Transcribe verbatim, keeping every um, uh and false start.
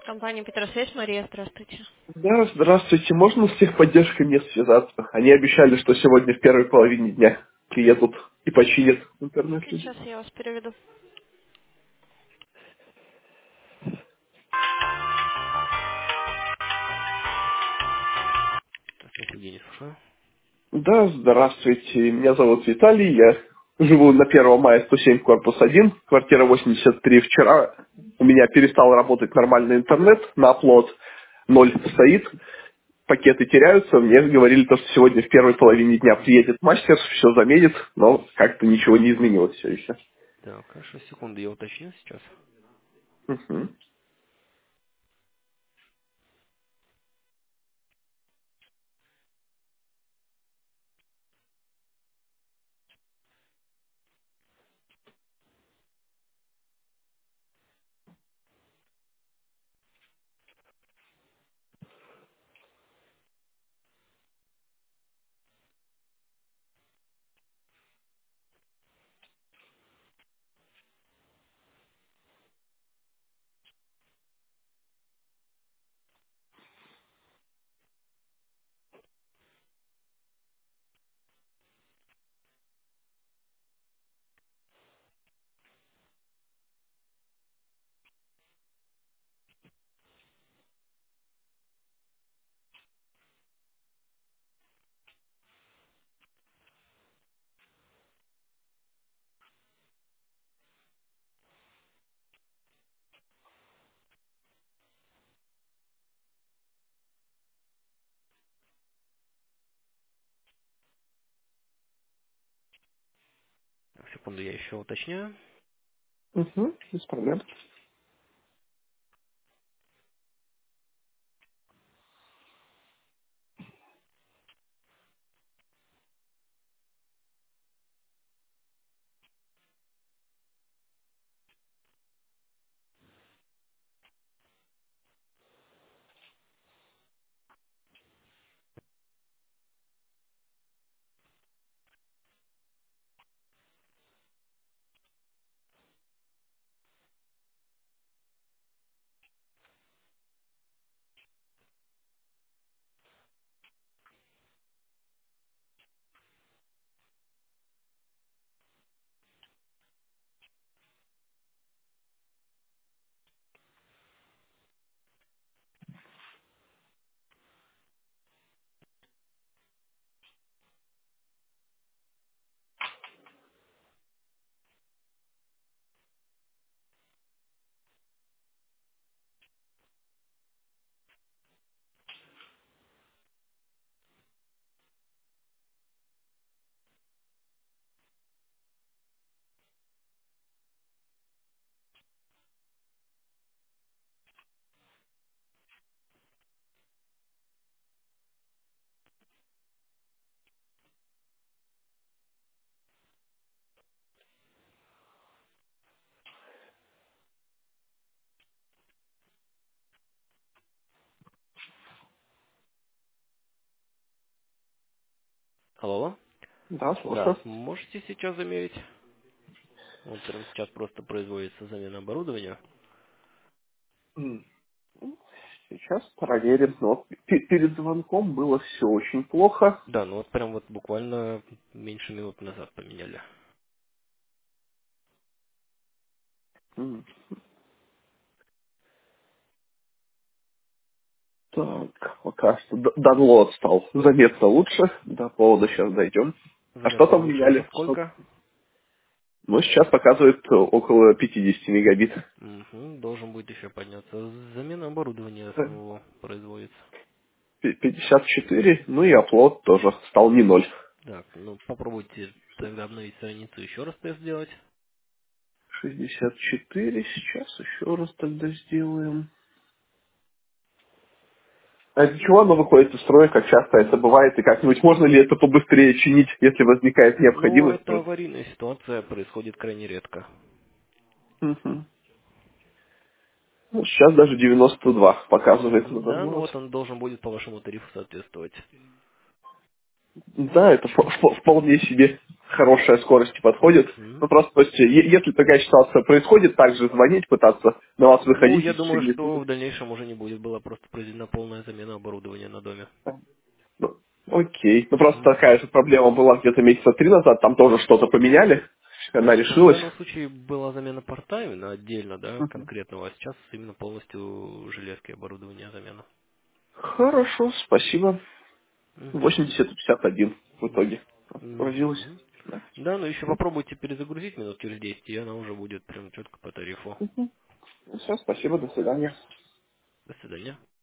Компания Петросвязь, Мария, здравствуйте. Да, здравствуйте. Можно с техподдержкой мне связаться? Они обещали, что сегодня в первой половине дня приедут и починят интернет. Сейчас я вас переведу. Здравствуйте, Евгений, слушаю. Да, здравствуйте. Меня зовут Виталий. Я живу на первого мая сто семь, корпус один, квартира восемьдесят три. Вчера у меня перестал работать нормальный интернет, на оплот ноль стоит, пакеты теряются. Мне говорили, то, что сегодня в первой половине дня приедет мастер, все заменит, но как-то ничего не изменилось все еще. Так, хорошо, секунду, я уточню сейчас. Мгм. Так, секунду, я еще уточняю. Мгм. Без проблем. Алло, алло. Да, Да, слушаю. можете сейчас замерить? Вот прямо сейчас просто производится замена оборудования. М. Сейчас проверим. Но вот пе- перед звонком было все очень плохо. Да, ну вот прям вот буквально меньше минут назад поменяли. М. Так, пока что д- download стал заметно лучше. До повода сейчас дойдем. А что Заметно там лучше это меняли? Что? сколько? Ну, сейчас показывает э, около пятьдесят мегабит. Угу, должен будет еще подняться. Замена оборудования Э, самого производится. пи- пятьдесят четыре, ну и оплот тоже стал не ноль. Так, ну попробуйте тогда обновить страницу, еще раз тест сделать. шестьдесят четыре, сейчас еще раз тогда сделаем. А из-за чего оно выходит из строя, как часто это бывает, и как-нибудь можно ли это побыстрее чинить, если возникает Ну, необходимость? это аварийная ситуация, происходит крайне редко. Мгм. Ну, сейчас даже девяносто два показывает на Мгм, да, ну download. вот он должен будет по вашему тарифу соответствовать. Да, это вп- вп- вполне себе. хорошая скорость подходит. Мгм. Ну просто, то есть, е- если такая ситуация происходит, также звонить, пытаться на вас Ну, выходить я в думаю, течение что суток. в дальнейшем уже не будет. Была просто произведена полная замена оборудования на доме. Ну, окей. Ну просто такая Мгм. же проблема была где-то месяца три назад, там тоже что-то поменяли, она Ну, в решилась. данном случае была замена порта именно отдельно, да, конкретного, а сейчас именно полностью железки оборудования замена. Хорошо, спасибо. Мгм. восемьдесят пятьдесят один в итоге отобразилось. Мгм. Да. Да, но еще попробуйте перезагрузить минут через десять, и она уже будет прям четко по тарифу. Все, спасибо, до свидания. До свидания.